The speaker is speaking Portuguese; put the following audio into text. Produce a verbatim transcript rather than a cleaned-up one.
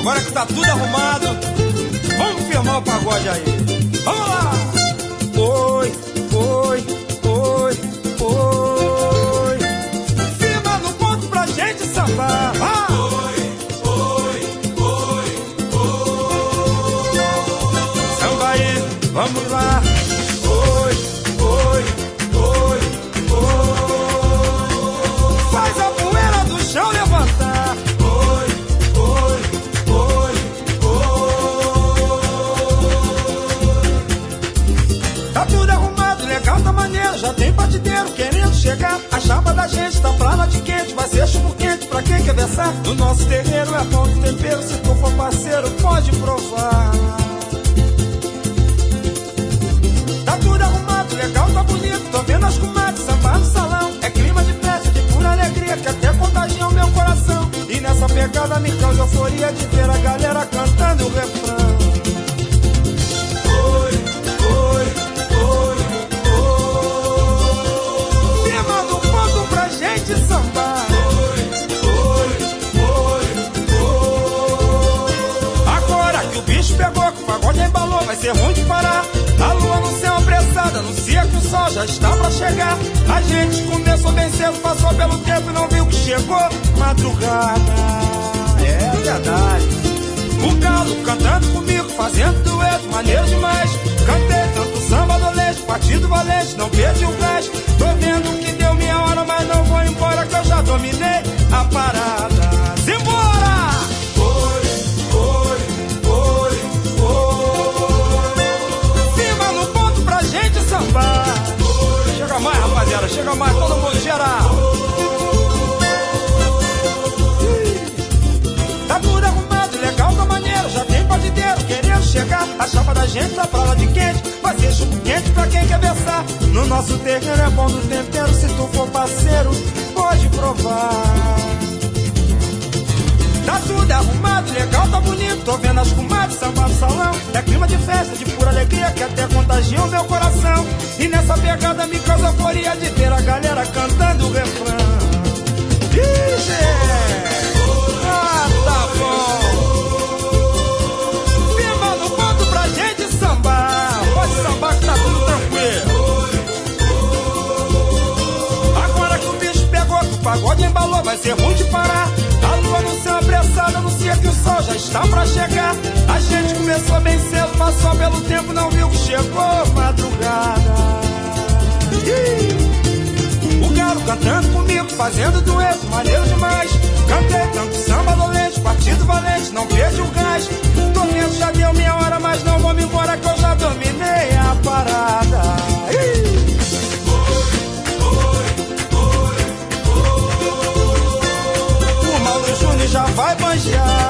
Agora que tá tudo arrumado, vamos firmar o pagode aí. Vamos lá! Oi, oi, oi, oi. Firma no ponto pra gente sambar. Ah! Oi, oi, oi, oi. Samba aí, vamos lá. Oi, oi, oi, oi. Faz a poeira do chão levantar. Tá tudo arrumado, legal, tá maneiro. Já tem partideiro querendo chegar. A chapa da gente tá pra lá de quente. Vai ser chumbo quente pra quem quer versar. No nosso terreiro é bom de tempero. Se tu for parceiro, pode provar. Tá tudo arrumado, legal, tá bonito. Tô vendo as comadres sambar no salão. É clima de festa, de pura alegria, que até contagia o meu coração. E nessa pegada me causa euforia de ver a galera cantando o refrão. Sambar. Oi, oi, oi, oi. Agora que o bicho pegou, que o pagode embalou, vai ser ruim de parar. A lua no céu apressada, anuncia que o sol já está pra chegar. A gente começou bem cedo, passou pelo tempo e não viu que chegou madrugada. É verdade. O galo cantando comigo, fazendo dueto, maneiro demais. Cantei tanto samba do leite, partido valente, não perdi o gás. Tô vendo que deu minha hora, mas não vou embora, que eu já dominei a parada. Simbora! Oi, oi, oi, oi. Firma no ponto pra gente sambar. Oi, chega mais, rapaziada, chega mais, todo mundo geral. Tá tudo arrumado, legal, tá maneiro. Já tem partideiro querendo chegar. A chapa da gente tá pra lá de quente. Vai ser chumbo quente pra quem quer versar. No nosso terreno é bom do tempero. Se tu for parceiro, pode provar. Tá tudo arrumado, legal, tá bonito. Tô vendo as comadres sambar no salão. É clima de festa, de pura alegria, que até contagia o meu coração. E nessa pegada me causa euforia de ver a galera cantando o refrão. Ixi! Ah, tá bom. Firma no ponto pra gente sambar. Pode sambar que tá tudo tranquilo. Agora que o bicho pegou, que o pagode embalou, vai ser ruim de parar. A lua no céu apressada, anuncia que o sol já está pra chegar. A gente começou bem cedo, passou pelo tempo, não viu que chegou madrugada. Ih! O galo cantando comigo, fazendo dueto, maneiro demais. Cantei tanto samba dolente, partido valente, não perdi o gás. Tô vendo, já deu minha hora, mas não vou me embora, que eu já dominei a parada. Ih! Já vai banjar.